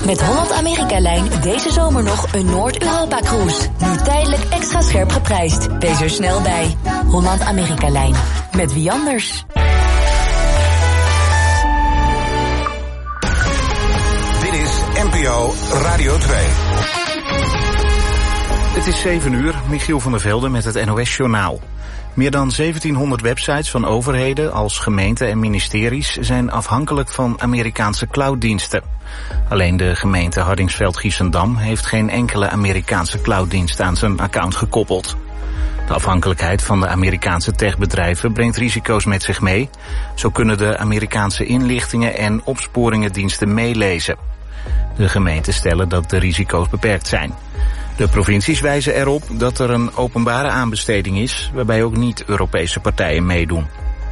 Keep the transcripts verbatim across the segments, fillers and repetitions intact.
Met Holland-Amerika-lijn deze zomer nog een Noord-Europa-cruise. Nu tijdelijk extra scherp geprijsd. Wees er snel bij. Holland-Amerika-lijn. Met wie anders? Dit is N P O Radio twee. Het is zeven uur, Michiel van der Velde met het N O S-journaal. Meer dan zeventienhonderd websites van overheden als gemeenten en ministeries zijn afhankelijk van Amerikaanse clouddiensten. Alleen de gemeente Hardingsveld-Giessendam heeft geen enkele Amerikaanse clouddienst aan zijn account gekoppeld. De afhankelijkheid van de Amerikaanse techbedrijven brengt risico's met zich mee. Zo kunnen de Amerikaanse inlichtingen en opsporingendiensten meelezen. De gemeenten stellen dat de risico's beperkt zijn. De provincies wijzen erop dat er een openbare aanbesteding is, waarbij ook niet-Europese partijen meedoen.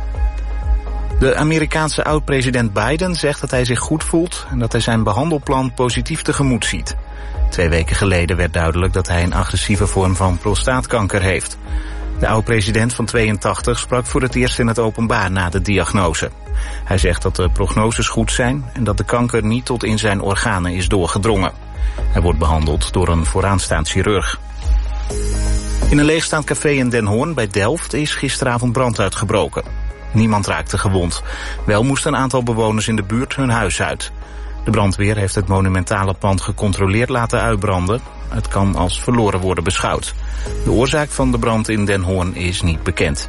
De Amerikaanse oud-president Biden zegt dat hij zich goed voelt en dat hij zijn behandelplan positief tegemoet ziet. Twee weken geleden werd duidelijk dat hij een agressieve vorm van prostaatkanker heeft. De oud-president van tweeëntachtig sprak voor het eerst in het openbaar na de diagnose. Hij zegt dat de prognoses goed zijn en dat de kanker niet tot in zijn organen is doorgedrongen. Hij wordt behandeld door een vooraanstaand chirurg. In een leegstaand café in Den Hoorn bij Delft is gisteravond brand uitgebroken. Niemand raakte gewond. Wel moesten een aantal bewoners in de buurt hun huis uit. De brandweer heeft het monumentale pand gecontroleerd laten uitbranden. Het kan als verloren worden beschouwd. De oorzaak van de brand in Den Hoorn is niet bekend.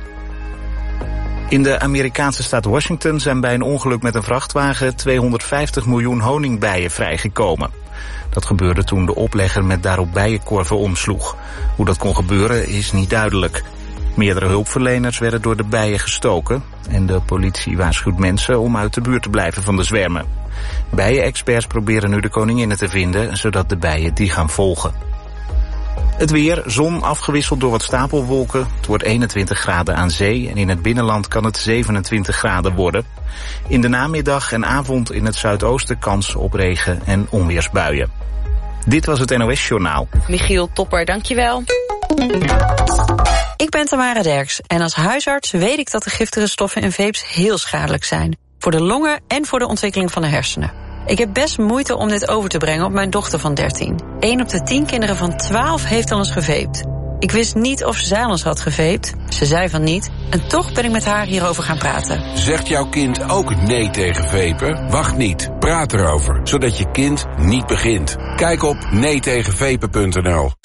In de Amerikaanse staat Washington zijn bij een ongeluk met een vrachtwagen tweehonderdvijftig miljoen honingbijen vrijgekomen. Dat gebeurde toen de oplegger met daarop bijenkorven omsloeg. Hoe dat kon gebeuren is niet duidelijk. Meerdere hulpverleners werden door de bijen gestoken en de politie waarschuwt mensen om uit de buurt te blijven van de zwermen. Bijenexperts proberen nu de koninginnen te vinden, zodat de bijen die gaan volgen. Het weer, zon afgewisseld door wat stapelwolken. Het wordt eenentwintig graden aan zee en in het binnenland kan het zevenentwintig graden worden. In de namiddag en avond in het zuidoosten kans op regen en onweersbuien. Dit was het N O S-journaal. Michiel Topper, dankjewel. Ik ben Tamara Derks en als huisarts weet ik dat de giftige stoffen in vapes heel schadelijk zijn. Voor de longen en voor de ontwikkeling van de hersenen. Ik heb best moeite om dit over te brengen op mijn dochter van dertien. Eén op de tien kinderen van twaalf heeft al eens gevaped. Ik wist niet of zij al eens had gevaped. Ze zei van niet. En toch ben ik met haar hierover gaan praten. Zegt jouw kind ook nee tegen vapen? Wacht niet. Praat erover, zodat je kind niet begint. Kijk op nee tegen vapen punt n l.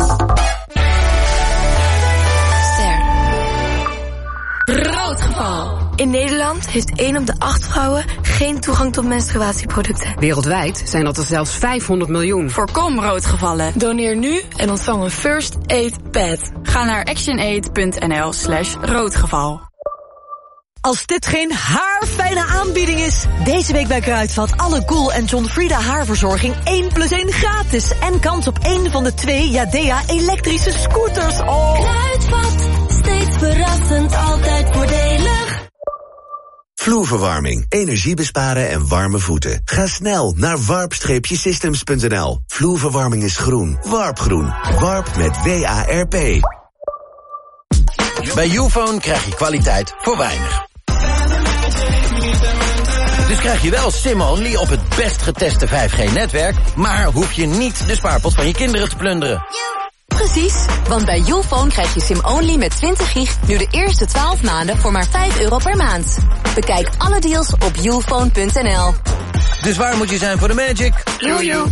Roodgeval. In Nederland heeft één op de acht vrouwen geen toegang tot menstruatieproducten. Wereldwijd zijn dat er zelfs vijfhonderd miljoen. Voorkom roodgevallen. Doneer nu en ontvang een First Aid Pad. Ga naar actionaid punt n l slash roodgeval. Als dit geen haarfijne aanbieding is. Deze week bij Kruidvat alle Cool en John Frieda haarverzorging één plus één gratis. En kans op één van de twee Jadea elektrische scooters. Oh. Kruidvat, steeds verrassend, altijd voordelig. Vloerverwarming, energie besparen en warme voeten. Ga snel naar warp systems punt n l. Vloerverwarming is groen. Warpgroen. Warp met W A R P. Bij Youfone krijg je kwaliteit voor weinig. Dus krijg je wel SIM-only op het best geteste vijf G-netwerk... maar hoef je niet de spaarpot van je kinderen te plunderen. Precies, want bij Youfone krijg je SIM-only met twintig gig... nu de eerste twaalf maanden voor maar vijf euro per maand. Bekijk alle deals op youfone punt n l. Dus waar moet je zijn voor de magic? Jojo.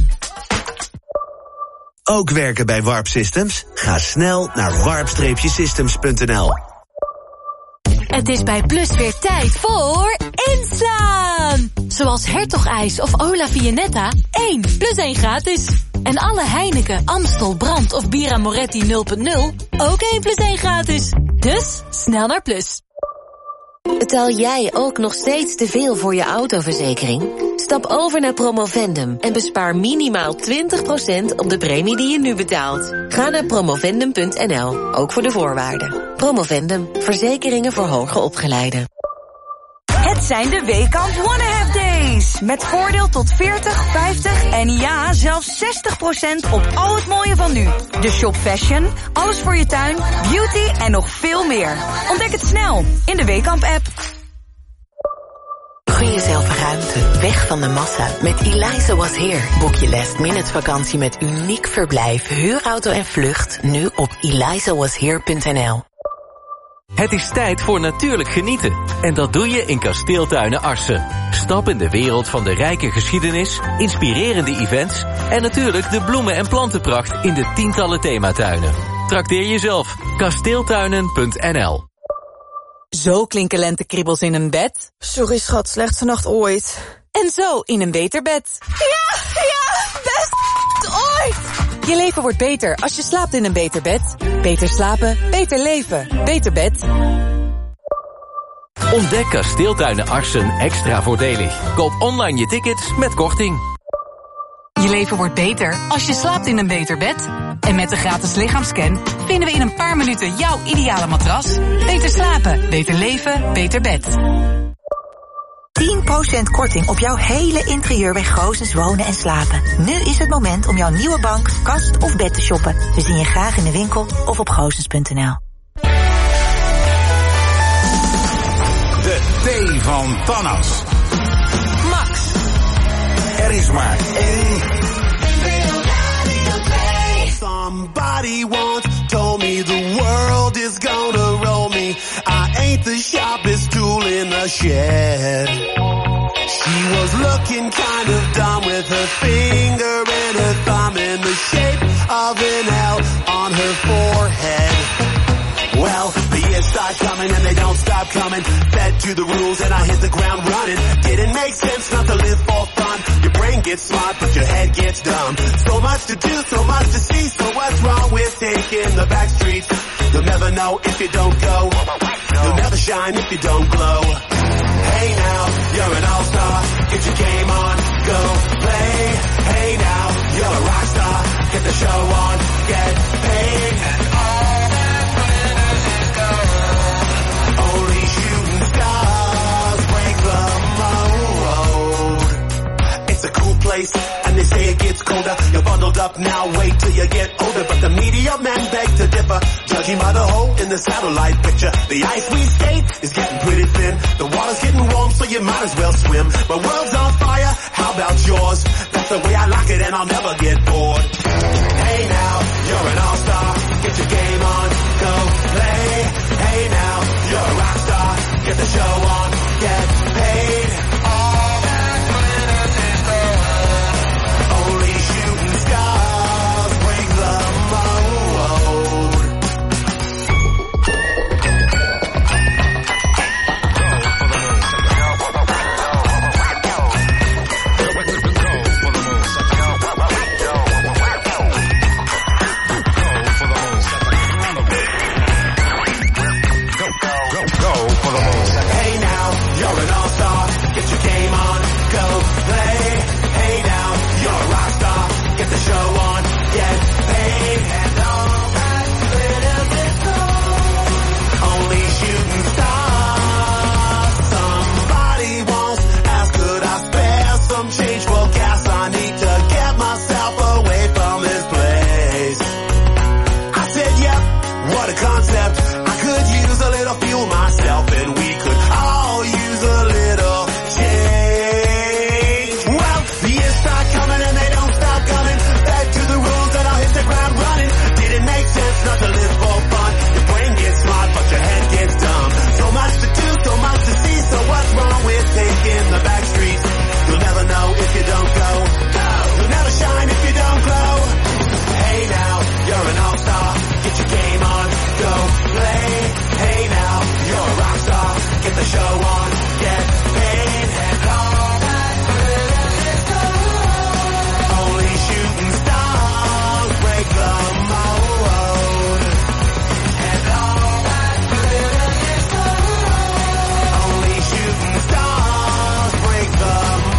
Ook werken bij Warp Systems? Ga snel naar warp systems punt n l. Het is bij Plus weer tijd voor inslaan. Zoals Hertog-ijs of Ola Viennetta, één plus één gratis. En alle Heineken, Amstel, Brand of Bira Moretti nul punt nul, ook één plus één gratis. Dus, snel naar Plus. Betaal jij ook nog steeds te veel voor je autoverzekering? Stap over naar Promovendum en bespaar minimaal twintig procent op de premie die je nu betaalt. Ga naar promovendum punt n l, ook voor de voorwaarden. Promovendum, verzekeringen voor hoger opgeleiden. Het zijn de Weekamp One Half Days. Met voordeel tot veertig, vijftig en ja, zelfs zestig procent op al het mooie van nu. De shop fashion, alles voor je tuin, beauty en nog veel meer. Ontdek het snel in de Weekamp app. Goeie zelfverhaal. ruimte, weg van de massa. Met Eliza Was Here boek je last minute vakantie met uniek verblijf, huurauto en vlucht nu op eliza was here punt n l. Het is tijd voor natuurlijk genieten. En dat doe je in Kasteeltuinen Arsen. Stap in de wereld van de rijke geschiedenis, inspirerende events en natuurlijk de bloemen- en plantenpracht in de tientallen thematuinen. Trakteer jezelf. kasteeltuinen punt n l. Zo klinken lentekriebels in een bed. Sorry schat, slechtste nacht ooit. En zo in een beter bed. Ja, ja, best ooit. Je leven wordt beter als je slaapt in een beter bed. Beter slapen, beter leven. Beter bed. Ontdek Kasteeltuinen Arsen extra voordelig. Koop online je tickets met korting. Je leven wordt beter als je slaapt in een beter bed. En met de gratis lichaamscan vinden we in een paar minuten jouw ideale matras. Beter slapen, beter leven, beter bed. tien procent korting op jouw hele interieur bij Goossens Wonen en Slapen. Nu is het moment om jouw nieuwe bank, kast of bed te shoppen. We zien je graag in de winkel of op goossens punt n l. De thee van Thanos. Max. Er is maar één. Somebody once told me the world is gonna roll me. I ain't the sharpest tool in the shed. She was looking kind of dumb with her finger and her thumb in the shape of an L on her forehead. Well, the years start coming and they don't stop coming. Fed to the rules and I hit the ground running. Didn't make sense not to live for fun. Your brain gets smart but your head gets dumb. So much to do, so much to see. So what's wrong with taking the back streets? You'll never know if you don't go. You'll never shine if you don't glow. Hey now, you're an all-star. Get your game on, go play. Hey now, you're a rock star. Get the show on, get paid. And all that glitters is gold. Only shooting stars break the mold. It's a cool place, and they say it gets colder. You're bundled up now, wait till you get older. But the media men beg to differ, judging by the hole in the satellite picture. The ice we skate is getting pretty thin. The water's getting warm, so you might as well swim. My world's on fire, how about yours? That's the way I like it, and I'll never get bored. Hey now, you're an all-star. Get your game on, go play. Hey now, you're a rock star. Get the show on, get paid. All that glitters is gold. Only shooting stars break the mold. Hey now, you're an all-star. Get your game on, go play. Hey now, you're a rock star. Get the show on, get paid. And all that glitters is gold. Only shooting stars. Somebody once asked, could I spare some change for gas? I need to get myself away from this place. I said, yep, what a concept. I could use a little fuel myself, and we could all use a little change. Well, the years start coming and they don't stop coming. Back to the rules and I'll hit the ground running. Didn't make sense not to live for fun. Your brain gets smart but your head gets dumb. So much to do, so much to see. So what's wrong with taking the back streets? You'll never know if you don't go. You'll never shine if you don't glow. Hey now, you're an all-star. Get your game on, go play. Hey now, you're a rock star. Get the show on, get paid. And all that glitters is gold. Only shooting stars break the mold. And all that glitters is gold. Only shooting stars break the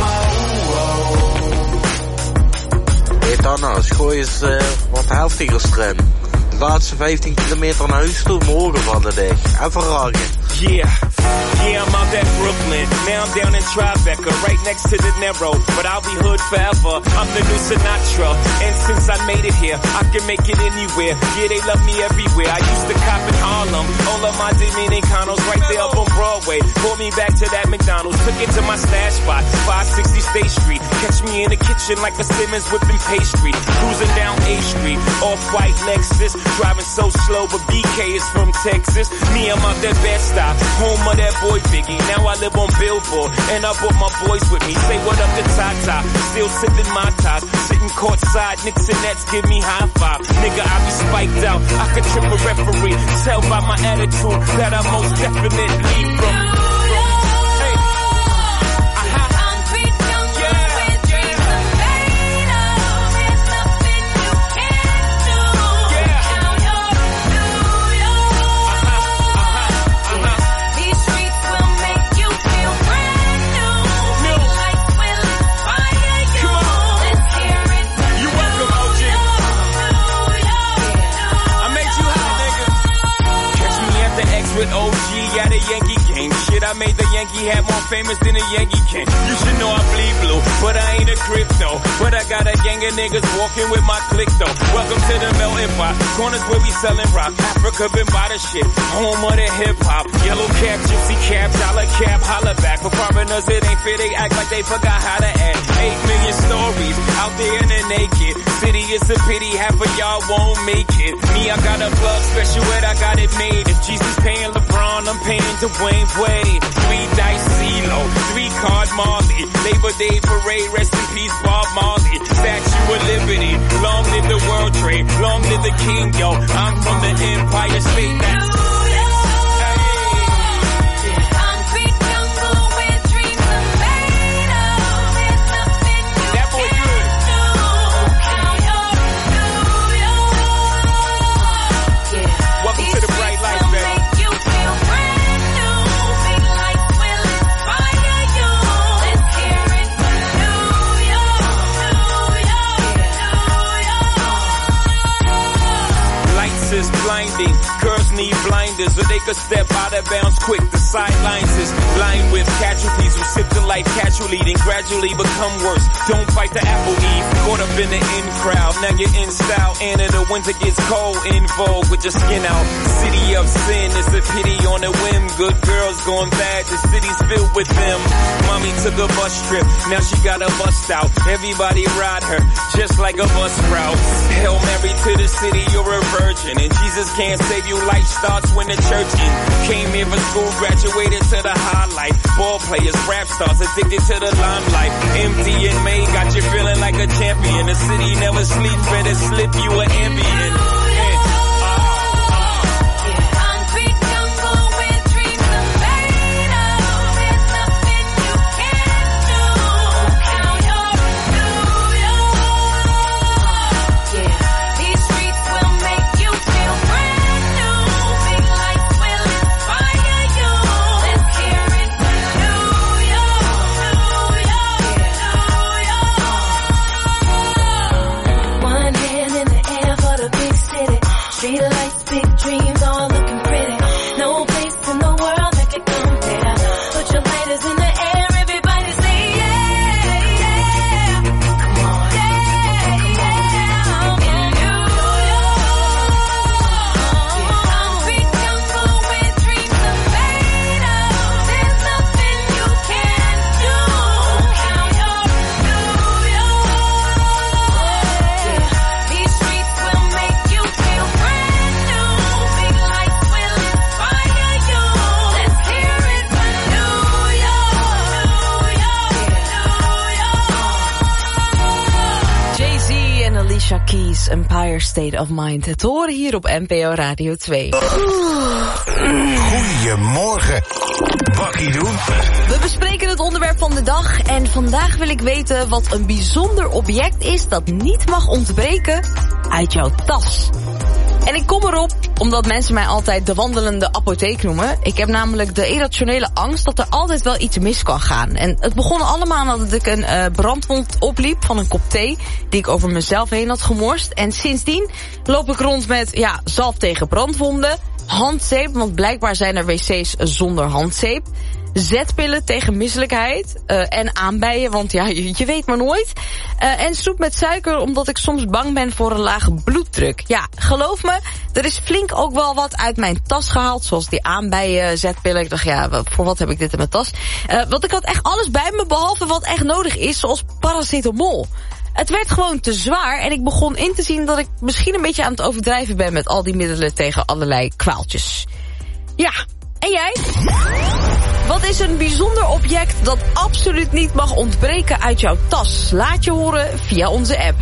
mold. Hey Thanos, gooi eens uh, wat heftiger strem. De laatste vijftien kilometer naar huis toe, morgen van de dag. Even raken. Yeah, yeah, I'm out at Brooklyn. Now I'm down in Tribeca, right next to De Niro. But I'll be hood forever. I'm the new Sinatra. And since I made it here, I can make it anywhere. Yeah, they love me everywhere. I used to cop in Harlem. All of my Dominicanos right there up on Broadway. Pulled me back to that McDonald's. Took it to my stash spot, five sixty State Street. Catch me in the kitchen like a Simmons whipping pastry. Cruising down A Street, off-white Lexus. Driving so slow, but B K is from Texas. Me, I'm out that Bed-Stuy, home of that boy Biggie. Now I live on Billboard, and I brought my boys with me. Say what up to Tata, still sipping my ties. Sitting courtside, Knicks and Nets give me high five. Nigga, I be spiked out, I could trip a referee. Tell by my attitude that I most definitely from. With O G at a Yankee game. Shit, I made the Yankee hat more famous than a Yankee can. You should know I bleed blue, but I ain't a crypto. But I got a gang of niggas walking with my click though. Welcome to the melting pot. Corners where we selling rock. Africa been by the shit. Home of the hip hop. Yellow cap, gypsy cap, dollar cap, holla back. For foreigners it ain't fair, they act like they forgot how to act. Eight million stories out there in the naked city. It's a pity half of y'all won't make it. Me, I got a plug special and I got it made. If Jesus paying LeBron, I'm paying Dwayne Wade. Three dice CeeLo, three card Marley. Labor Day parade, rest in peace Bob Marley. Statue of Liberty, long live the World Trade, long live the King, yo. I'm from the Empire State. That's blinding. Girls need blinders so they could step out of bounds quick. The sidelines is lined with casualties who sip the life casually, then gradually become worse. Don't fight the apple eve. Caught up in the in crowd. Now you're in style. And in the winter gets cold. In vogue with your skin out. City of sin is a pity on a whim. Good girls going bad. The city's filled with them. Mommy took a bus trip. Now she got a bust out. Everybody ride her just like a bus route. Hail Mary to the city. You're a virgin. And Jesus can't save you. Life starts when the church in. Came here for school, graduated to the highlight. Ball players, rap stars, addicted to the limelight. Empty in May, got you feeling like a champion. The city never sleeps, better slip you an ambient. Empire State of Mind. Het horen hier op N P O Radio twee. Goedemorgen. Bakkie doen. We bespreken het onderwerp van de dag. En vandaag wil ik weten wat een bijzonder object is dat niet mag ontbreken uit jouw tas. En ik kom erop omdat mensen mij altijd de wandelende apotheek noemen. Ik heb namelijk de irrationele angst dat er altijd wel iets mis kan gaan. En het begon allemaal nadat ik een uh, brandwond opliep van een kop thee die ik over mezelf heen had gemorst. En sindsdien loop ik rond met ja, zalf tegen brandwonden, handzeep, want blijkbaar zijn er wc's zonder handzeep. Zetpillen tegen misselijkheid uh, en aanbijen, want ja, je, je weet maar nooit. Uh, en soep met suiker, omdat ik soms bang ben voor een lage bloeddruk. Ja, geloof me, er is flink ook wel wat uit mijn tas gehaald, zoals die aanbijen, zetpillen. Ik dacht, ja, voor wat heb ik dit in mijn tas? Uh, want ik had echt alles bij me, behalve wat echt nodig is, zoals paracetamol. Het werd gewoon te zwaar en ik begon in te zien dat ik misschien een beetje aan het overdrijven ben met al die middelen tegen allerlei kwaaltjes. Ja, en jij? Wat is een bijzonder object dat absoluut niet mag ontbreken uit jouw tas? Laat je horen via onze app.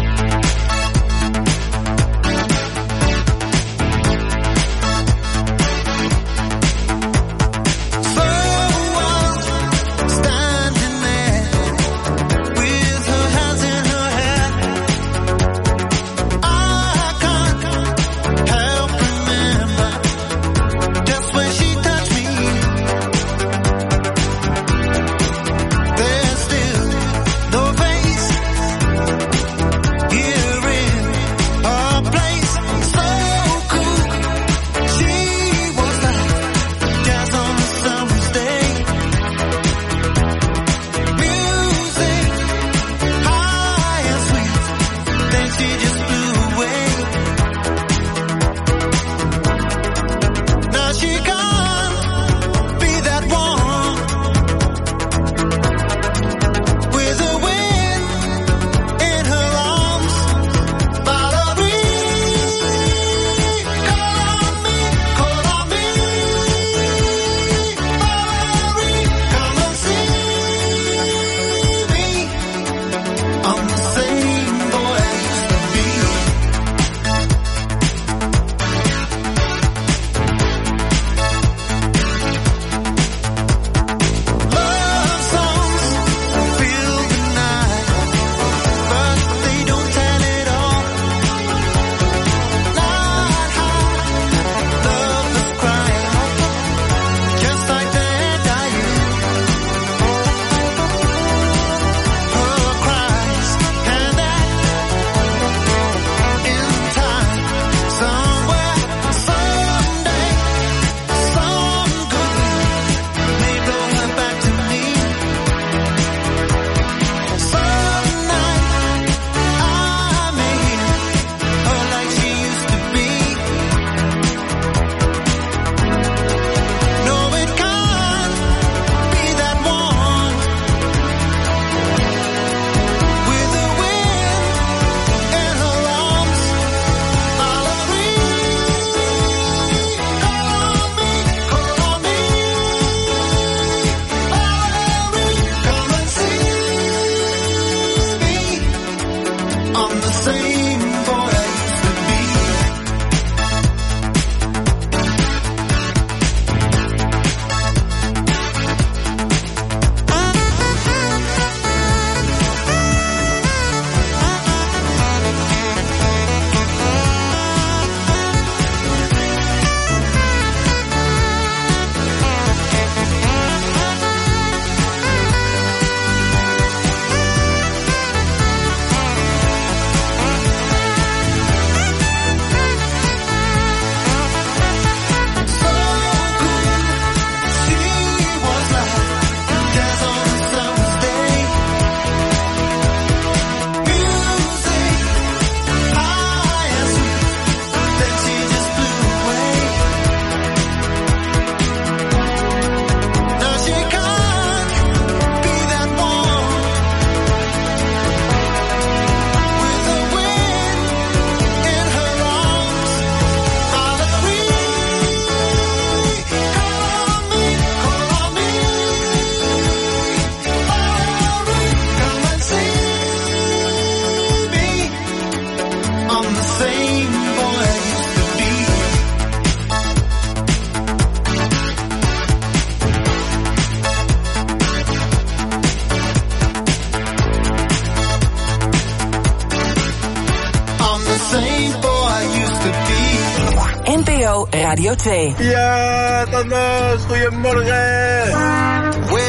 N P O Radio twee. Ja, Thanos, goedemorgen. Well,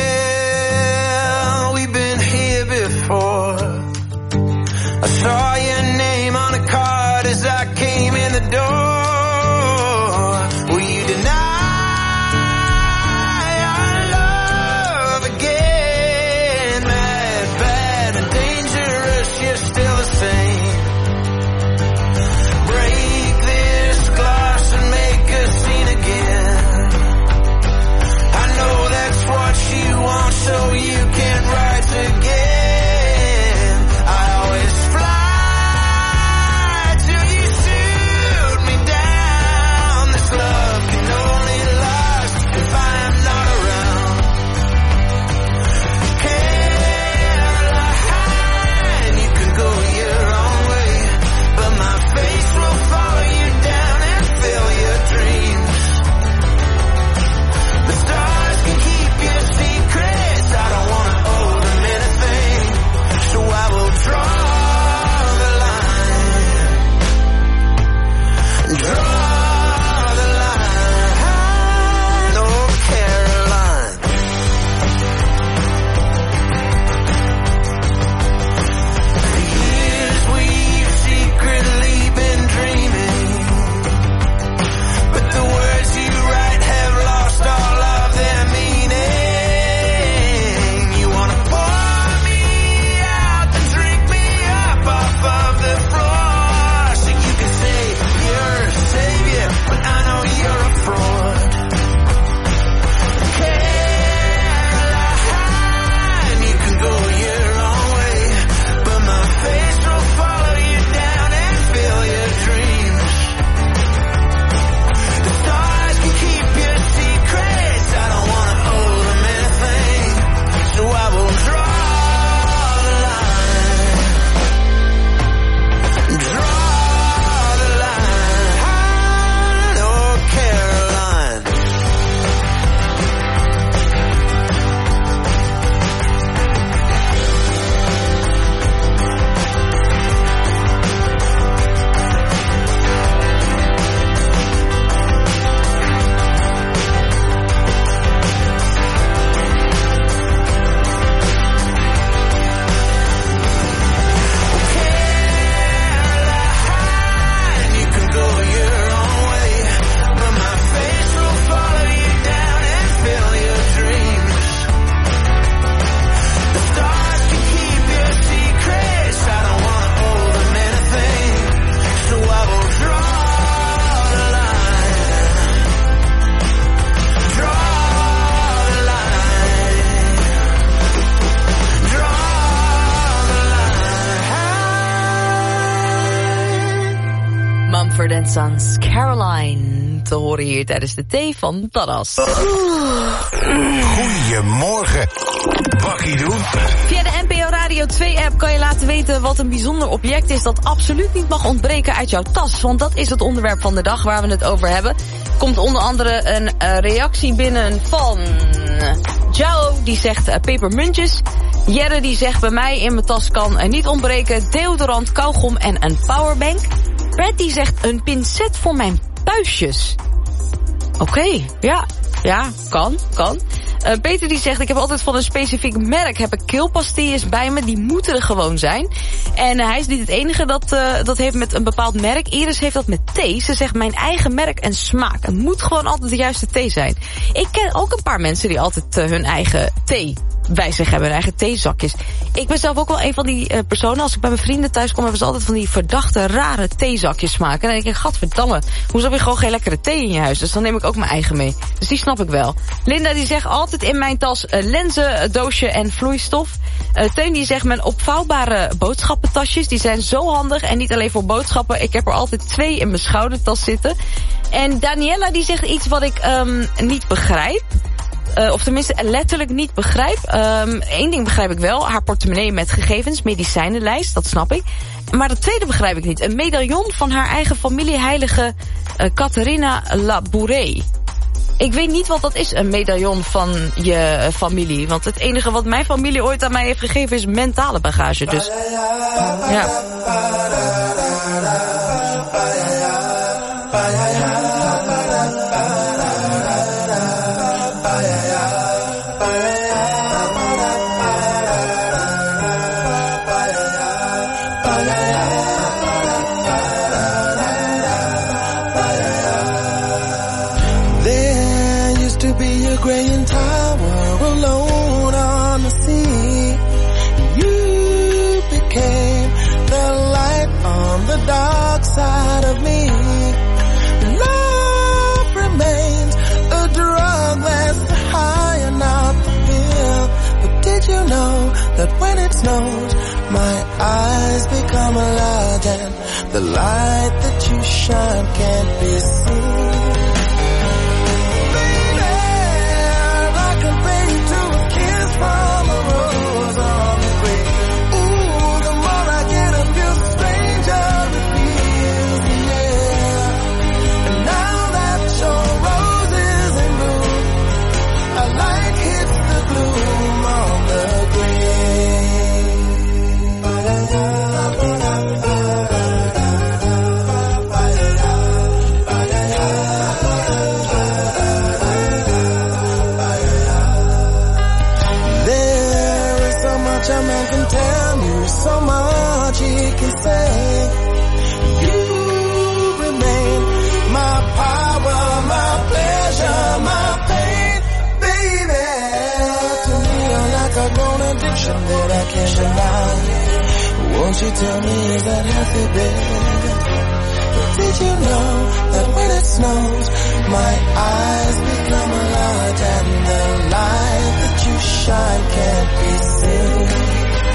we've been here before. I saw your name on a card as I came in the door. and Sons, Caroline, te horen hier tijdens de thee van Tadas. Goedemorgen. Bakkie doen. Via de N P O Radio twee app kan je laten weten wat een bijzonder object is dat absoluut niet mag ontbreken uit jouw tas. Want dat is het onderwerp van de dag waar we het over hebben. Komt onder andere een uh, reactie binnen van Jao, die zegt uh, pepermuntjes. Jerre die zegt bij mij in mijn tas kan uh, niet ontbreken deodorant, kauwgom en een powerbank. Brad die zegt een pincet voor mijn puistjes. Oké, okay, ja, ja, kan, kan. Uh, Peter die zegt, ik heb altijd van een specifiek merk, heb ik keelpastilles bij me, die moeten er gewoon zijn. En uh, hij is niet het enige dat, uh, dat heeft met een bepaald merk. Iris heeft dat met thee. Ze zegt, mijn eigen merk en smaak. Het moet gewoon altijd de juiste thee zijn. Ik ken ook een paar mensen die altijd uh, hun eigen thee bij zich hebben, hun eigen theezakjes. Ik ben zelf ook wel een van die uh, personen, als ik bij mijn vrienden thuis kom, hebben ze altijd van die verdachte, rare theezakjes smaken. En dan denk ik, gadverdamme, hoezo heb je gewoon geen lekkere thee in je huis? Dus dan neem ik ook mijn eigen mee. Dus die snap ik wel. Linda die zegt, altijd in mijn tas uh, lenzen, doosje en vloeistof. Uh, Teun die zegt, mijn opvouwbare boodschappentasjes, die zijn zo handig en niet alleen voor boodschappen. Ik heb er altijd twee in mijn schoudertas zitten. En Daniela die zegt iets wat ik um, niet begrijp. Uh, of tenminste letterlijk niet begrijp. Um, Eén ding begrijp ik wel. Haar portemonnee met gegevens, medicijnenlijst, dat snap ik. Maar het tweede begrijp ik niet. Een medaillon van haar eigen familieheilige uh, Catharina Labouré. Ik weet niet wat dat is, een medaillon van je uh, familie. Want het enige wat mijn familie ooit aan mij heeft gegeven is mentale bagage. Dus ja. Graying tower alone on the sea. You became the light on the dark side of me. Love remains a drug that's high enough to feel. But did you know that when it snows, my eyes become a lot, and the light that you shine can't be seen? From a rose on the grave. Ooh, the more I get of you, the stranger it feels, yeah. And now that your rose is in bloom, a light hits the gloom on the grave. A man can tell you so much he can say. You remain my power, my pleasure, my pain, baby. To me you're like a grown addiction that I can't deny. Won't you tell me, is that healthy, baby? But did you know that when it snows, my eyes become a lot, and the light that you shine can't be seen?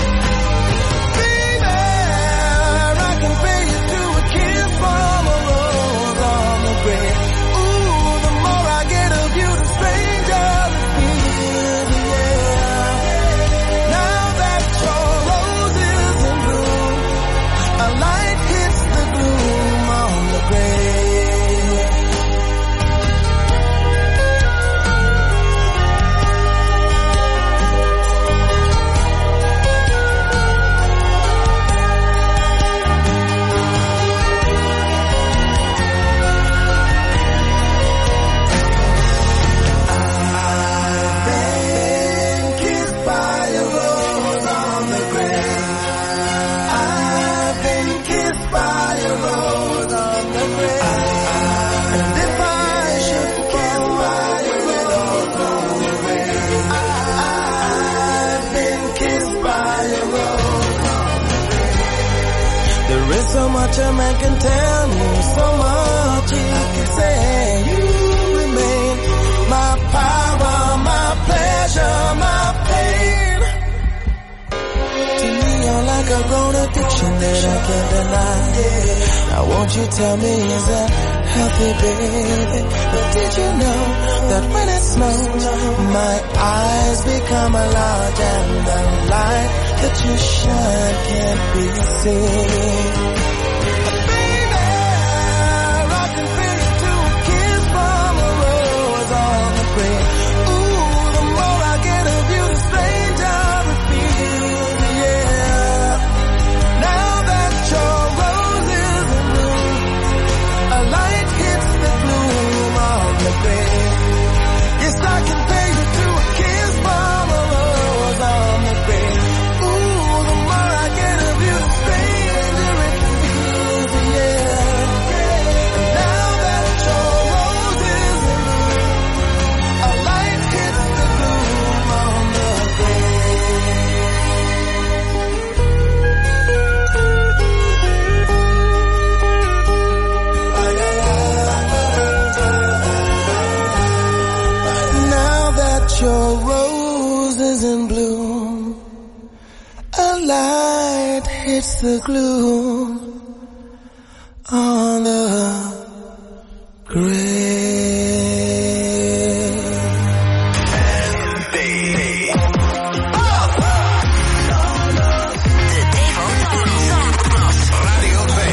Ooh, the more I get of you, the stranger it feels, yeah. Now that your rose is in bloom, a light hits the gloom on the grave. So much a man can tell you, so much he can say. You remain my power, my pleasure, my pain. To me you're like a grown addiction that I can't deny. Now won't you tell me, is that healthy, baby? But did you know that when it snows, my eyes become a large and the light that you shine can't be seen? Baby, I can feel you to a kiss from a rose on the grave. Ooh, the more I get of you, the stranger it feels, yeah. Now that your rose is in bloom, a light hits the gloom on the grave. Yes, I can pay you to a kiss from a rose on the grave. Ooh, the more I get of you, the stranger it feels, yeah. Now that your rose is in bloom, a light hits the gloom on the grave. Now that your rose is in bloom, a light hits the gloom on the grave. Radio twee.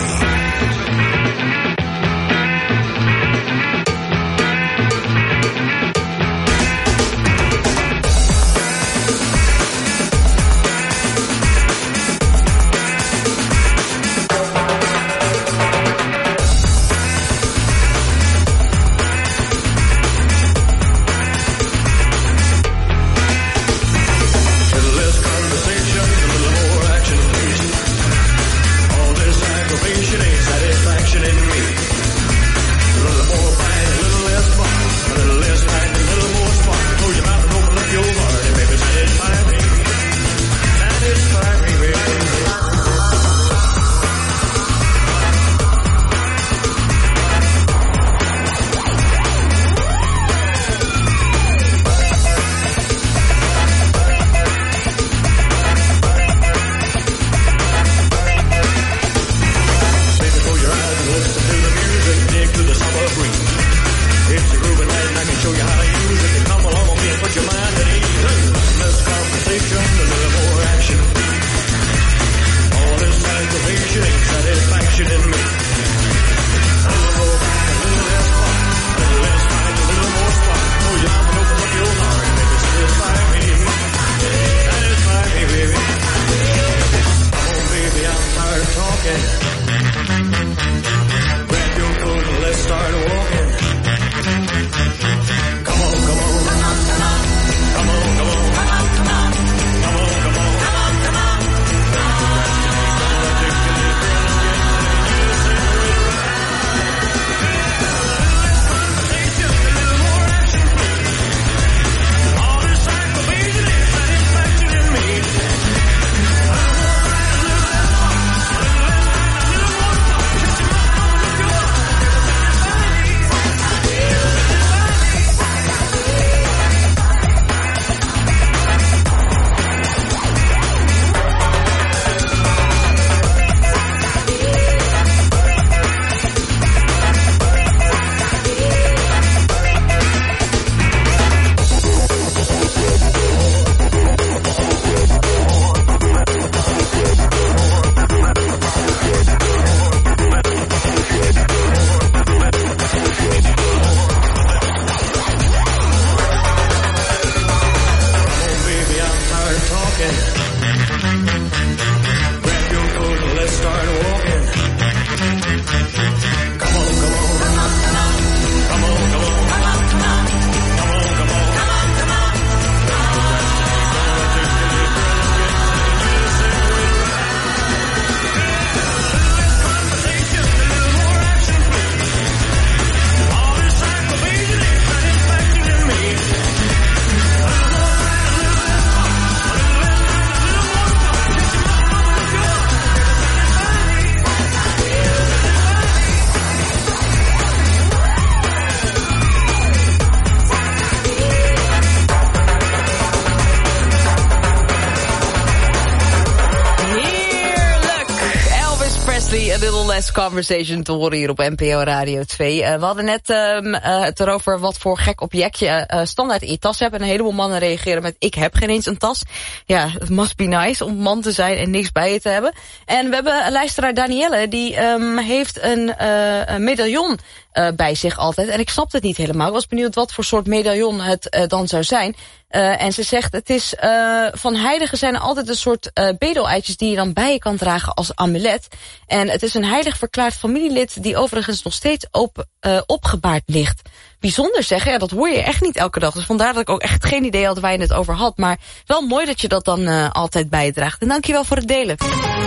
Motley, A Little Less Conversation te horen hier op N P O Radio twee. Uh, we hadden net um, uh, het erover wat voor gek object je uh, standaard in je tas hebt. En een heleboel mannen reageren met ik heb geen eens een tas. Ja, het must be nice om man te zijn en niks bij je te hebben. En we hebben een luisteraar Danielle, die um, heeft een, uh, een medaillon uh, bij zich altijd. En ik snapte het niet helemaal. Ik was benieuwd wat voor soort medaillon het uh, dan zou zijn. Uh, en ze zegt, het is uh, van heiligen zijn er altijd een soort uh, bedeleitjes die je dan bij je kan dragen als amulet. En het is een heilig verklaard familielid die overigens nog steeds op, uh, opgebaard ligt. Bijzonder zeggen, ja, dat hoor je echt niet elke dag. Dus vandaar dat ik ook echt geen idee had waar je het over had. Maar wel mooi dat je dat dan uh, altijd bij je draagt. En dankjewel voor het delen.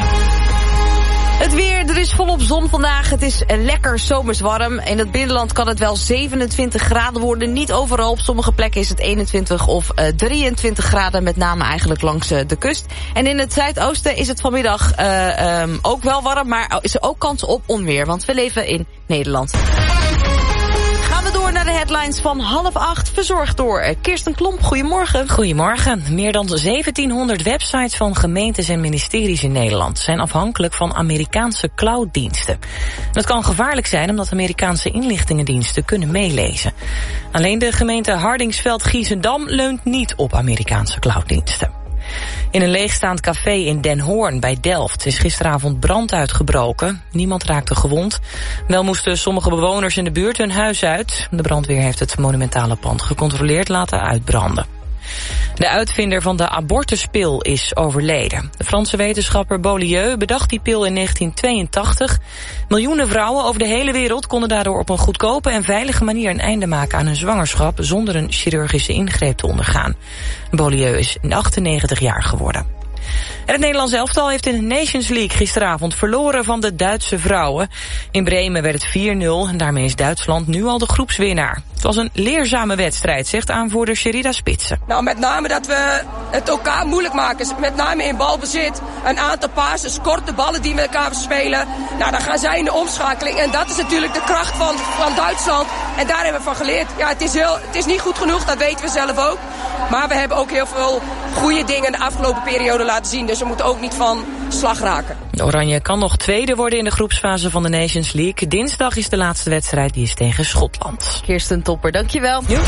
Het weer, er is volop zon vandaag. Het is lekker zomers warm. In het binnenland kan het wel zevenentwintig graden worden. Niet overal. Op sommige plekken is het eenentwintig of uh, drieëntwintig graden. Met name eigenlijk langs uh, de kust. En in het zuidoosten is het vanmiddag uh, um, ook wel warm. Maar is er ook kans op onweer. Want we leven in Nederland. Gaan we door naar de headlines van half acht. Verzorgd door Kirsten Klomp. Goedemorgen. Goedemorgen. Meer dan zeventienhonderd websites van gemeentes en ministeries in Nederland zijn afhankelijk van Amerikaanse clouddiensten. Dat kan gevaarlijk zijn omdat Amerikaanse inlichtingendiensten kunnen meelezen. Alleen de gemeente Hardingsveld-Giessendam leunt niet op Amerikaanse clouddiensten. In een leegstaand café in Den Hoorn bij Delft is gisteravond brand uitgebroken. Niemand raakte gewond. Wel moesten sommige bewoners in de buurt hun huis uit. De brandweer heeft het monumentale pand gecontroleerd laten uitbranden. De uitvinder van de abortuspil is overleden. De Franse wetenschapper Beaulieu bedacht die pil in negentien tweeëntachtig. Miljoenen vrouwen over de hele wereld konden daardoor op een goedkope en veilige manier een einde maken aan hun zwangerschap zonder een chirurgische ingreep te ondergaan. Beaulieu is achtennegentig jaar geworden. En het Nederlands elftal heeft in de Nations League gisteravond verloren van de Duitse vrouwen. In Bremen werd het vier nul en daarmee is Duitsland nu al de groepswinnaar. Het was een leerzame wedstrijd, zegt aanvoerder Sherida Spitsen. Nou, met name dat we het elkaar moeilijk maken. Met name in balbezit, een aantal passes, korte ballen die met elkaar spelen. Nou, dan gaan zij in de omschakeling. En dat is natuurlijk de kracht van, van Duitsland. En daar hebben we van geleerd. Ja, het is, heel, het is niet goed genoeg, dat weten we zelf ook. Maar we hebben ook heel veel goede dingen de afgelopen periode laten zien. Dus we moeten ook niet van slag raken. Oranje kan nog tweede worden in de groepsfase van de Nations League. Dinsdag is de laatste wedstrijd, die is tegen Schotland. Kirsten Topper, dankjewel. Jo.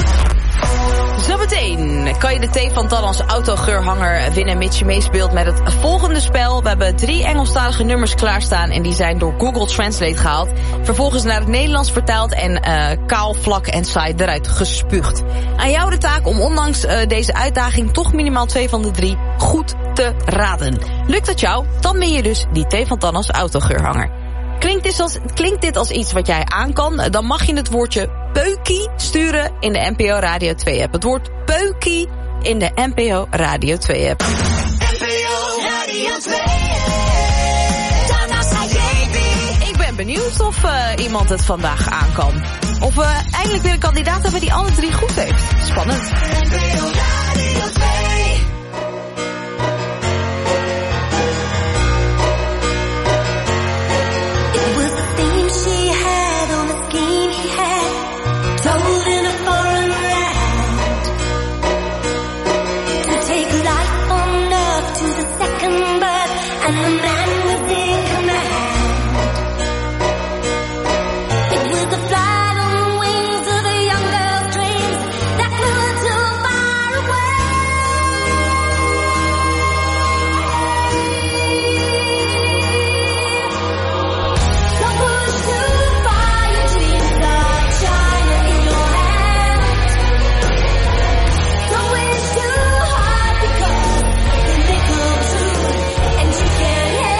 Zometeen kan je de thee van Tannels autogeurhanger winnen mits je meespeelt met het volgende spel. We hebben drie Engelstalige nummers klaarstaan en die zijn door Google Translate gehaald. Vervolgens naar het Nederlands vertaald en uh, kaal, vlak en saai eruit gespuugd. Aan jou de taak om ondanks uh, deze uitdaging toch minimaal twee van de drie goed te raden. Lukt dat jou? Dan ben je dus die thee van Tannels autogeurhanger. Klinkt dit, als, klinkt dit als iets wat jij aan kan? Dan mag je het woordje peukie sturen in de N P O Radio twee app. Het woord peukie in de N P O Radio twee app. N P O Radio twee. Ik ben benieuwd of uh, iemand het vandaag aan kan. Of we uh, eindelijk weer een kandidaat hebben die alle drie goed heeft. Spannend. N P O Radio twee. And you can't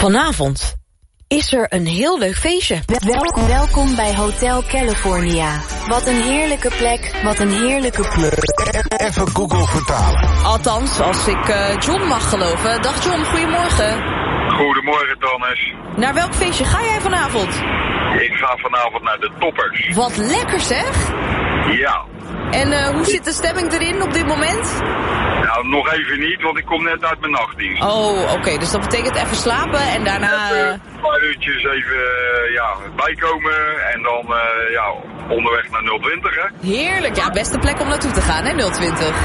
Vanavond is er een heel leuk feestje. Wel, welkom bij Hotel California. Wat een heerlijke plek, wat een heerlijke plek. Even Google vertalen. Althans, als ik uh, John mag geloven. Dag John, goedemorgen. Goedemorgen, Thomas. Naar welk feestje ga jij vanavond? Ik ga vanavond naar de Toppers. Wat lekker zeg. Ja. En uh, hoe zit de stemming erin op dit moment? Nou, nog even niet, want ik kom net uit mijn nachtdienst. Oh, oké. Okay. Dus dat betekent even slapen en daarna... Even een paar uurtjes even uh, ja, bijkomen en dan uh, ja, onderweg naar nul twintig, hè? Heerlijk. Ja, beste plek om naartoe te gaan, hè, nul twintig.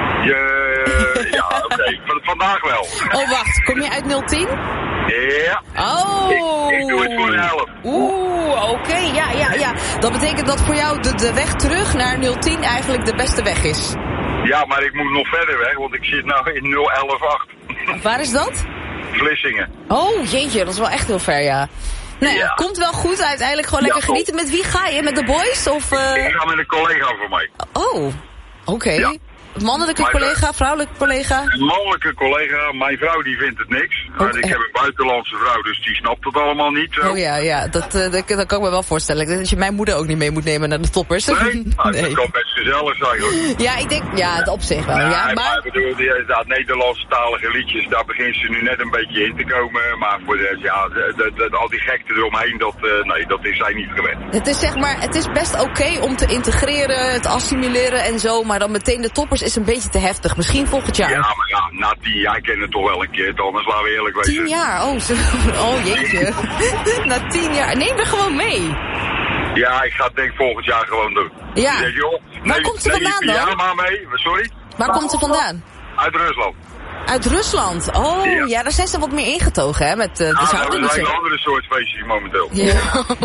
Je, ja, oké. Okay. Vandaag wel. Oh, wacht. Kom je uit nul tien? Ja. Oh. Ik, ik doe het voor de helft. Oeh, oké. Okay. Ja, ja, ja. Dat betekent dat voor jou de, de weg terug naar nul tien eigenlijk de beste weg is. Ja, maar ik moet nog verder weg, want ik zit nou in nul elf acht. Waar is dat? Vlissingen. Oh, jeetje, dat is wel echt heel ver, ja. Nou ja, ja. Komt wel goed. Uiteindelijk gewoon lekker ja, genieten. Met wie ga je? Met de boys? Of, uh... Ik ga met een collega van mij. Oh, oké. Okay. Ja. Mannelijke mijn collega, vrouwelijke collega? Een mannelijke collega. Mijn vrouw die vindt het niks. Okay. Ik heb een buitenlandse vrouw, dus die snapt het allemaal niet. Zo. Oh ja, ja. Dat, uh, dat, dat kan ik me wel voorstellen. Ik denk dat je mijn moeder ook niet mee moet nemen naar de Toppers. Nee? Nou, nee. Dat kan best gezellig zijn, hoor. Ja, ik denk, ja, het op zich wel. Ja, ja, maar... maar ik bedoel, die, dat Nederlandstalige liedjes, daar begint ze nu net een beetje in te komen. Maar voor de, ja, de, de, de, al die gekte eromheen, dat, uh, nee, dat is zij niet gewend. Het is zeg maar, het is best oké okay om te integreren, te assimileren en zo, maar dan meteen de Toppers is een beetje te heftig. Misschien volgend jaar. Ja, maar ja, na tien jaar kennen het toch wel een keer, anders laten we eerlijk wezen. Tien jaar? Oh, zo, oh jeetje. Na tien jaar. Neem er gewoon mee. Ja, ik ga het denk volgend jaar gewoon doen. Ja. Zeg, joh, Waar nee, komt ze nee, vandaan dan? Ja, maar mee. Sorry? Waar komt ze vandaan? Uit Rusland. Uit Rusland? Oh, ja, ja daar zijn ze wat meer ingetogen, hè? Met, uh, ja, dus nou, dat zijn een andere soort feestjes momenteel. Ja.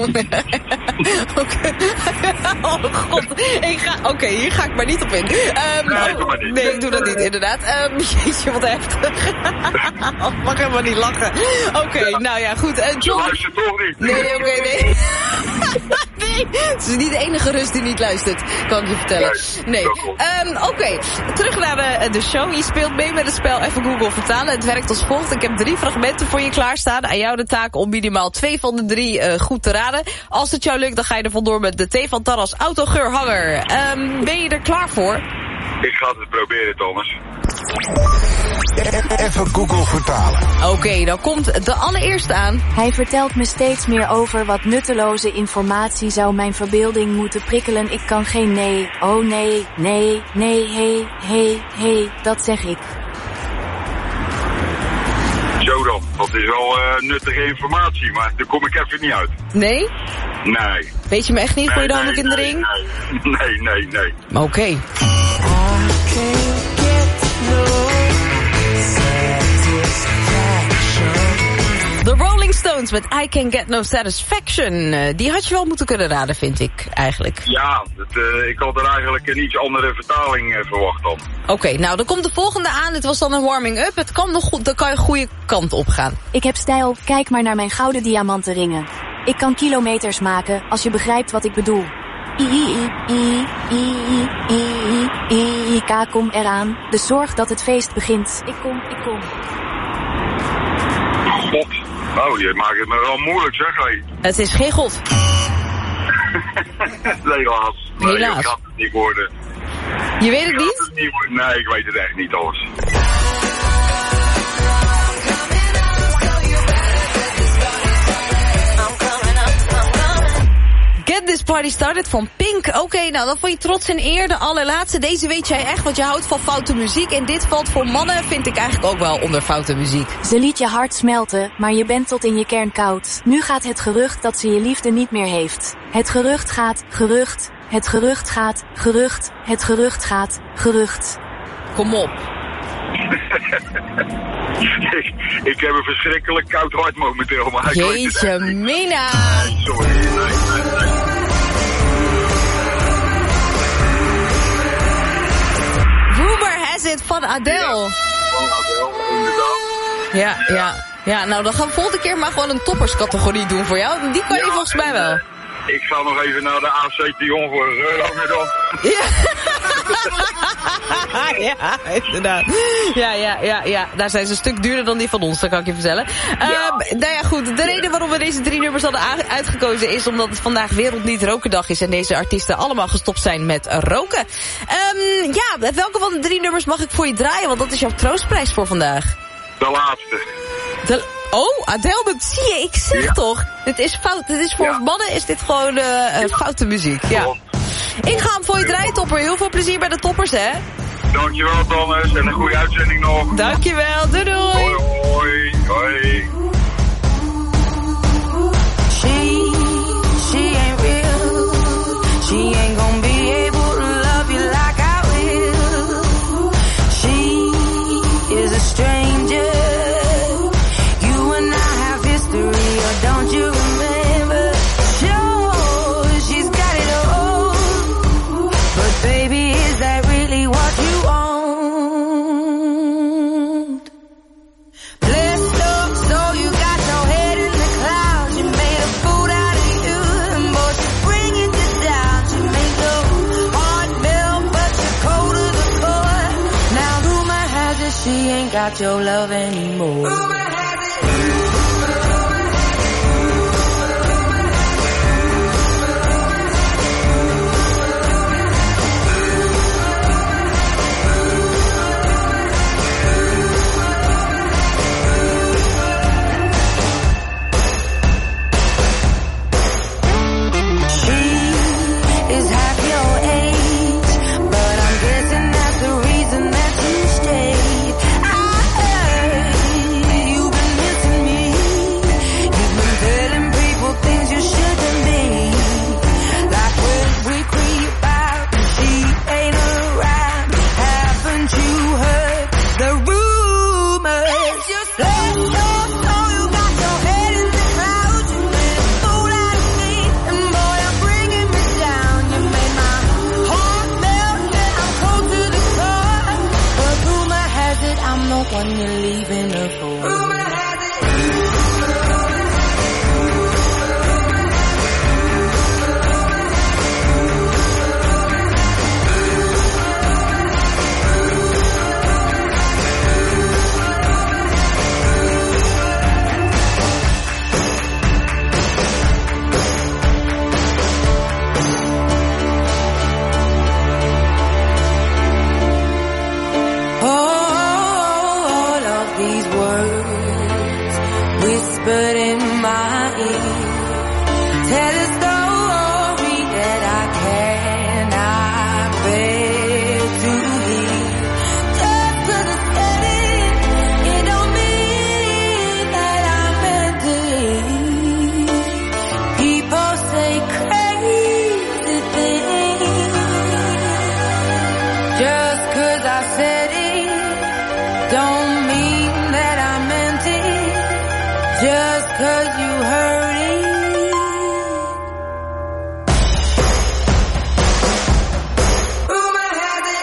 Oké. Oh god. Ik ga, Oké, okay, hier ga ik maar niet op in. Um, nee, doe maar niet. Nee, ik doe dat niet, inderdaad. Um, jeetje, wat heftig. Ik mag helemaal niet lachen. Oké, okay, ja. Nou ja, goed. Uh, John... Je luistert toch niet? Nee, oké, okay, nee. Nee, het is niet de enige rust die niet luistert, kan ik je vertellen. Nee. nee. Um, Oké, okay. Terug naar de, de show. Je speelt mee met het spel Even Google vertalen. Het werkt als volgt. Ik heb drie fragmenten voor je klaarstaan. Aan jou de taak om minimaal twee van de drie uh, goed te raden. Als het jou lukt, dan ga je er vandoor met de thee van Tarras autogeurhanger. Um, ben je er klaar voor? Ik ga het proberen, Thomas. Even Google vertalen. Oké, okay, dan komt de allereerste aan. Hij vertelt me steeds meer over wat nutteloze informatie zou mijn verbeelding moeten prikkelen. Ik kan geen nee, oh nee, nee, nee, hey, hey, hey, dat zeg ik. Zo dan, dat is wel uh, nuttige informatie, maar daar kom ik even niet uit. Nee? Nee. Weet je me echt niet? Nee, Gooi je dan nee, ook in de nee, ring? Nee, nee, nee. nee. Oké. Okay. The Rolling Stones met I Can Get No Satisfaction. Uh, die had je wel moeten kunnen raden, vind ik, eigenlijk. Ja, het, uh, ik had er eigenlijk een iets andere vertaling uh, verwacht dan. Oké, okay, nou, dan komt de volgende aan. Dit was dan een warming-up. Het kan nog goed, dan kan je een goede kant op gaan. Ik heb stijl, kijk maar naar mijn gouden diamanten ringen. Ik kan kilometers maken, als je begrijpt wat ik bedoel. I, I, I, I, I, I, I, K, kom eraan. De zorg dat het feest begint. Ik kom, ik kom. God. Nou, je maakt het me wel moeilijk, zeg hé. Het is geen god. Helaas. Nee, Helaas. Ik ga het niet worden. Je weet het niet? Het niet worden. Nee, ik weet het echt niet alles. Get This Party Started van Pink. Oké, okay, nou dan vond je trots en eer. De allerlaatste. Deze weet jij echt, want je houdt van foute muziek. En dit valt voor mannen, vind ik eigenlijk ook wel onder foute muziek. Ze liet je hart smelten, maar je bent tot in je kern koud. Nu gaat het gerucht dat ze je liefde niet meer heeft. Het gerucht gaat, gerucht. Het gerucht gaat, gerucht. Het gerucht gaat, gerucht. Kom op. ik, ik heb een verschrikkelijk koud hart momenteel, maar ik Jeetje, weet het echt niet. Mina. Nee, sorry. Nee, nee, nee. Rumor Has It van Adele. Ja, van Adele, inderdaad. Ja, ja. Ja, nou dan gaan we volgende keer maar gewoon een topperscategorie doen voor jou. Die kan je ja, volgens mij wel. Ik ga nog even naar de A C Tion voor een euro dan. Ja. Ja, inderdaad. Ja, ja, ja, ja. Daar zijn ze een stuk duurder dan die van ons, dat kan ik je vertellen. Ja. Uh, nou ja, goed. De reden waarom we deze drie nummers hadden uitgekozen is omdat het vandaag Wereld Niet Rokendag is en deze artiesten allemaal gestopt zijn met roken. Um, ja, welke van de drie nummers mag ik voor je draaien? Want dat is jouw troostprijs voor vandaag. De laatste. De... Oh, Adele, dat zie je. Ik zeg ja. toch. Dit is fout. Dit is voor ja. mannen is dit gewoon uh, uh, foute muziek. Ja. Ik ga hem voor je draaien, Topper. Heel veel plezier bij de toppers, hè. Dankjewel, Thomas. En een goede uitzending nog. Dankjewel. Doei, doei. Hoi, hoi. Hoi. She, she ain't real. She ain't gonna be able to love you like I will. She is a stranger. You and I have history, or don't you remember? Sure, she's got it all. But baby, is that really what you want? Blessed up, so you got your head in the clouds. You made a fool out of you, and boy, she's bringing you down. She made your heart melt, but you're cold to the core. Now rumor has it she ain't got your love anymore. Rumor has it. When you're leaving her for. But in my ear, tell a story that I cannot bear to hear. Just 'cause I said it, it don't mean that I meant it. People say crazy things. Just 'cause I said it, don't mean that I meant it. Just 'cause you heard it. Rumor has it.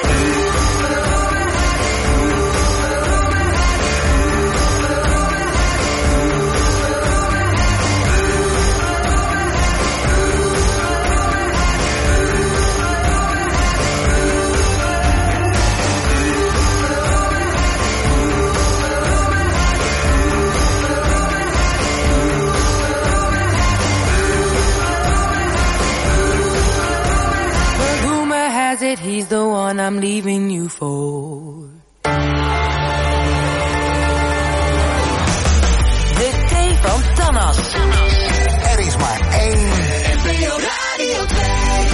It, he's the one I'm leaving you for. Dit thee van Thanos. Er is maar één. N P O Radio twee.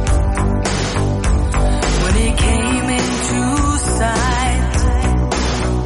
When it came into sight,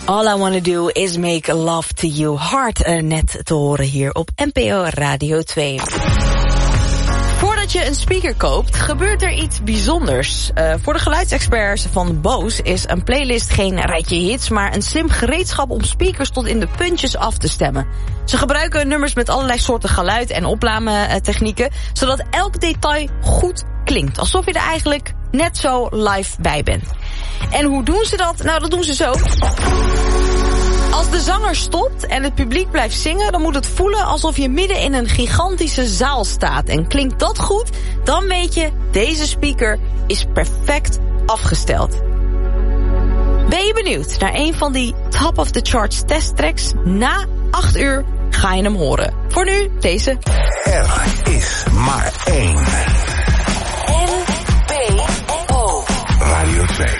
All I Wanna Do Is Make Love To You. Hard uh, net te horen hier op N P O Radio twee. Voordat je een speaker koopt, gebeurt er iets bijzonders. Uh, voor de geluidsexperts van Bose is een playlist geen rijtje hits, maar een slim gereedschap om speakers tot in de puntjes af te stemmen. Ze gebruiken nummers met allerlei soorten geluid en opnametechnieken, zodat elk detail goed klinkt. Alsof je er eigenlijk net zo live bij bent. En hoe doen ze dat? Nou, dat doen ze zo. Als de zanger stopt en het publiek blijft zingen, dan moet het voelen alsof je midden in een gigantische zaal staat. En klinkt dat goed, dan weet je, deze speaker is perfect afgesteld. Ben je benieuwd naar een van die top of the charts testtracks? Na acht uur ga je hem horen. Voor nu deze. Er is maar één. N P O Radio twee.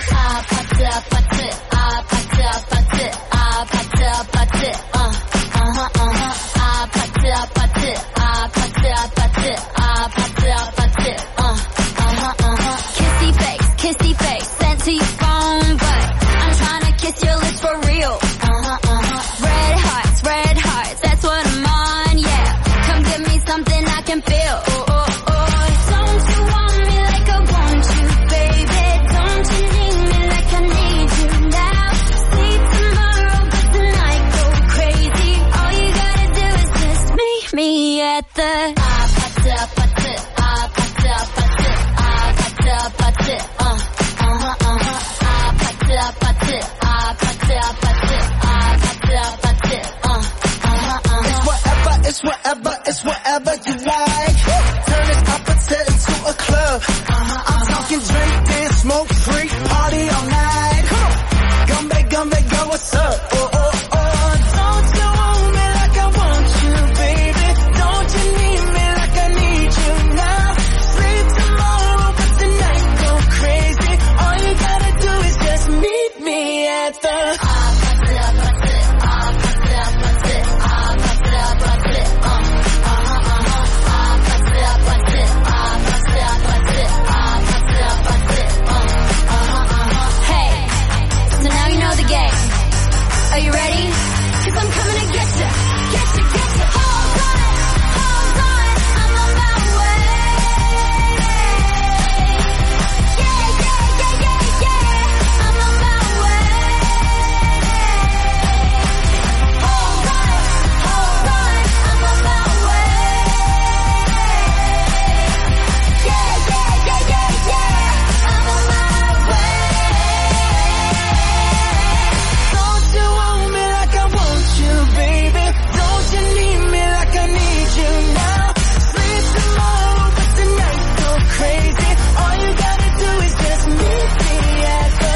Kissy face, kissy face, sent to your phone, but I'm trying to kiss your lips for real. Red hearts, red hearts, that's what I'm on, yeah. Come give me something I can feel. Oh, oh, oh. Don't you want me like I want you, baby? Don't you need me like I need you now? See tomorrow, but tonight go crazy. All you gotta do is just meet me at the It's whatever, it's whatever you like. Turn this opposite into a club. I'm talking drink, dance, smoke, freak, party all night. Come on, Gumbe, Gumbe, go, what's up? Oh, oh, oh. Don't you want me like I want you, baby? Don't you need me like I need you now? Sleep tomorrow, but tonight go crazy. All you gotta do is just meet me at the Are you ready? Cause I'm coming to get ya, get ya, get ya. Hold on, hold on, I'm on my way. Yeah, yeah, yeah, yeah, yeah, I'm on my way. Hold on, hold on, I'm on my way. Yeah, yeah, yeah, yeah, yeah, I'm on my way. Don't you want me like I want you, baby? Don't you need me like I need you now? Sleep tomorrow, but tonight go crazy. All you gotta do is just meet me at the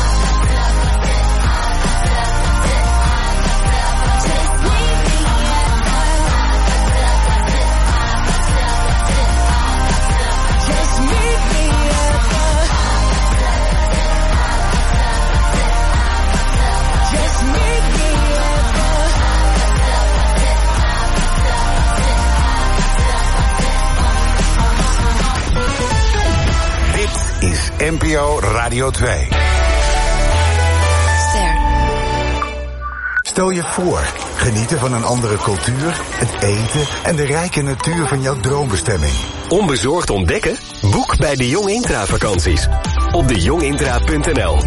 Just meet me at the Just meet me at the Just meet me at the Dit is N P O Radio twee. Stel je voor, genieten van een andere cultuur, het eten en de rijke natuur van jouw droombestemming. Onbezorgd ontdekken? Boek bij de Jong Intra vakanties. Op de jongintra punt n l.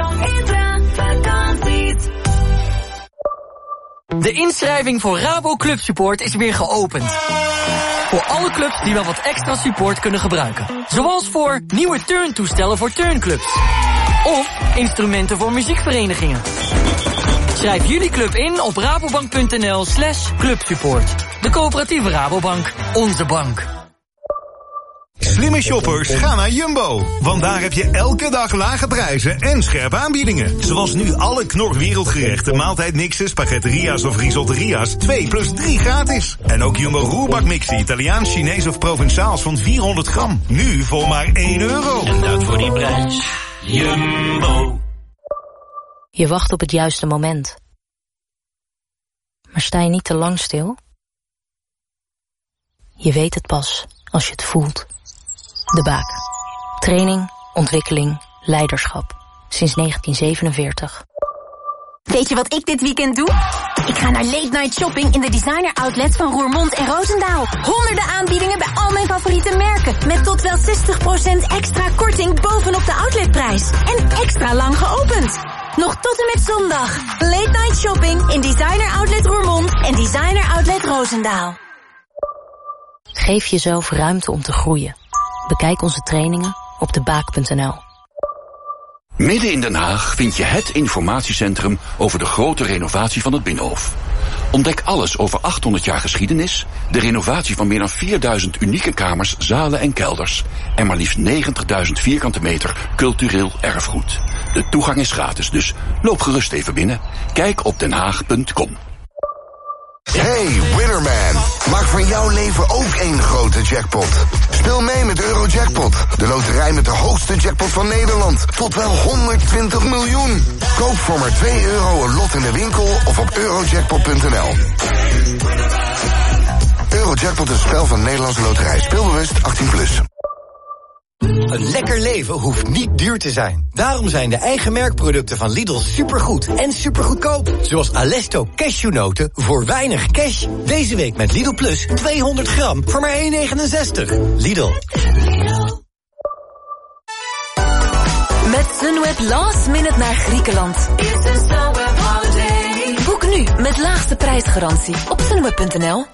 De inschrijving voor Rabo Club Support is weer geopend. Voor alle clubs die wel wat extra support kunnen gebruiken. Zoals voor nieuwe turntoestellen voor turnclubs. Of instrumenten voor muziekverenigingen. Schrijf jullie club in op rabobank punt n l slash clubsupport. De coöperatieve Rabobank, onze bank. Slimme shoppers, ga naar Jumbo. Want daar heb je elke dag lage prijzen en scherpe aanbiedingen. Zoals nu alle Knor wereldgerechten, maaltijdmixen, spaghetteria's of risotteria's. twee plus drie gratis. En ook Jumbo roerbakmixen, Italiaans, Chinees of Provençaals van vierhonderd gram. Nu voor maar één euro. En dat voor die prijs. Jumbo. Je wacht op het juiste moment. Maar sta je niet te lang stil? Je weet het pas als je het voelt. De Baak. Training, ontwikkeling, leiderschap. Sinds negentien zevenenveertig. Weet Weet je wat ik dit weekend doe? Ik ga naar late night shopping in de designer outlets van Roermond en Roosendaal. Honderden aanbiedingen bij al mijn favoriete merken. Met tot wel zestig procent extra korting bovenop de outletprijs. En extra lang geopend. Nog tot en met zondag. Late night shopping in designer outlet Roermond en designer outlet Roosendaal. Geef jezelf ruimte om te groeien. Bekijk onze trainingen op de baak punt n l. Midden in Den Haag vind je het informatiecentrum over de grote renovatie van het Binnenhof. Ontdek alles over achthonderd jaar geschiedenis, de renovatie van meer dan vierduizend unieke kamers, zalen en kelders en maar liefst negentigduizend vierkante meter cultureel erfgoed. De toegang is gratis, dus loop gerust even binnen. Kijk op den haag punt com. Hey, Winnerman. Maak van jouw leven ook één grote jackpot. Speel mee met Eurojackpot, de loterij met de hoogste jackpot van Nederland. Tot wel honderdtwintig miljoen. Koop voor maar twee euro een lot in de winkel of op eurojackpot punt n l. Eurojackpot is een spel van Nederlandse Loterij. Speelbewust achttien plus. Een lekker leven hoeft niet duur te zijn. Daarom zijn de eigen merkproducten van Lidl supergoed en supergoedkoop. Zoals Alesto cashewnoten voor weinig cash. Deze week met Lidl Plus tweehonderd gram voor maar één negenenzestig. Lidl. Met Sunweb last minute naar Griekenland. Boek nu met laagste prijsgarantie op sunweb punt n l.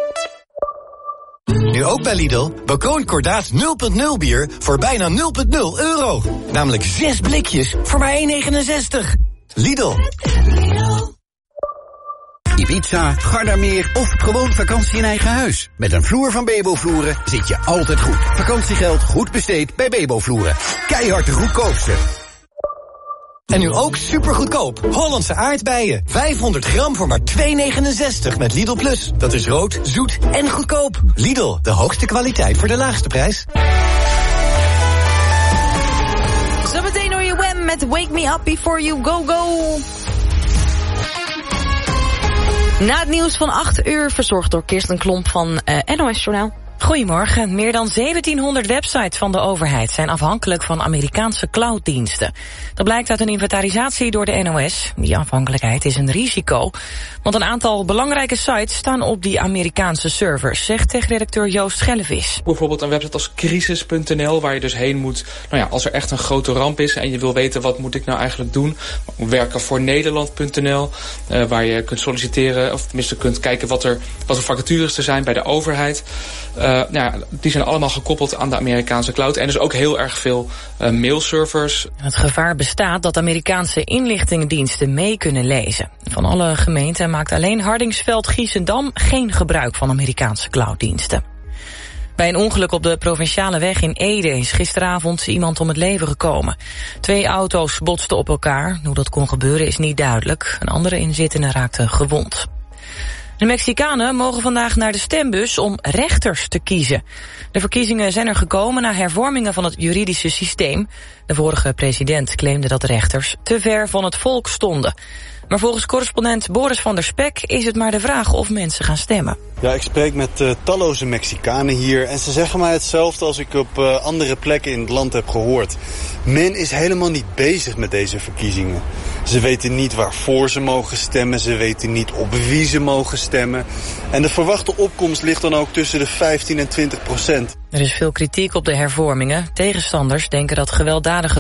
Nu ook bij Lidl, Bocconi Kordaat nul punt nul bier voor bijna nul punt nul euro. Namelijk zes blikjes voor maar één negenenzestig. Lidl. Ibiza, Gardameer of gewoon vakantie in eigen huis. Met een vloer van Bebo Vloeren zit je altijd goed. Vakantiegeld goed besteed bij Bebo Vloeren. Keihard de goedkoopste. En nu ook supergoedkoop. Hollandse aardbeien. vijfhonderd gram voor maar twee negenenzestig met Lidl Plus. Dat is rood, zoet en goedkoop. Lidl, de hoogste kwaliteit voor de laagste prijs. Zometeen hoor je Wham met Wake Me Up Before You Go Go. Na het nieuws van acht uur, verzorgd door Kirsten Klomp van uh, N O S Journaal. Goedemorgen. Meer dan zeventienhonderd websites van de overheid zijn afhankelijk van Amerikaanse clouddiensten. Dat blijkt uit een inventarisatie door de N O S. Die afhankelijkheid is een risico, want een aantal belangrijke sites staan op die Amerikaanse servers, zegt techredacteur Joost Schellevis. Bijvoorbeeld een website als crisis punt n l, waar je dus heen moet, nou ja, als er echt een grote ramp is en je wil weten wat moet ik nou eigenlijk doen. Werken voor Nederland punt n l, uh, waar je kunt solliciteren, of tenminste kunt kijken wat er, wat er vacatures er zijn bij de overheid. Uh, nou ja, die zijn allemaal gekoppeld aan de Amerikaanse cloud. En dus ook heel erg veel uh, mailservers. Het gevaar bestaat dat Amerikaanse inlichtingendiensten mee kunnen lezen. Van alle gemeenten maakt alleen Hardingsveld-Giessendam geen gebruik van Amerikaanse clouddiensten. Bij een ongeluk op de provinciale weg in Ede is gisteravond iemand om het leven gekomen. Twee auto's botsten op elkaar. Hoe dat kon gebeuren is niet duidelijk. Een andere inzittende raakte gewond. De Mexicanen mogen vandaag naar de stembus om rechters te kiezen. De verkiezingen zijn er gekomen na hervormingen van het juridische systeem. De vorige president claimde dat rechters te ver van het volk stonden. Maar volgens correspondent Boris van der Spek is het maar de vraag of mensen gaan stemmen. Ja, ik spreek met uh, talloze Mexicanen hier en ze zeggen mij hetzelfde als ik op uh, andere plekken in het land heb gehoord. Men is helemaal niet bezig met deze verkiezingen. Ze weten niet waarvoor ze mogen stemmen, ze weten niet op wie ze mogen stemmen. En de verwachte opkomst ligt dan ook tussen de vijftien en twintig procent. Er is veel kritiek op de hervormingen. Tegenstanders denken dat gewelddadige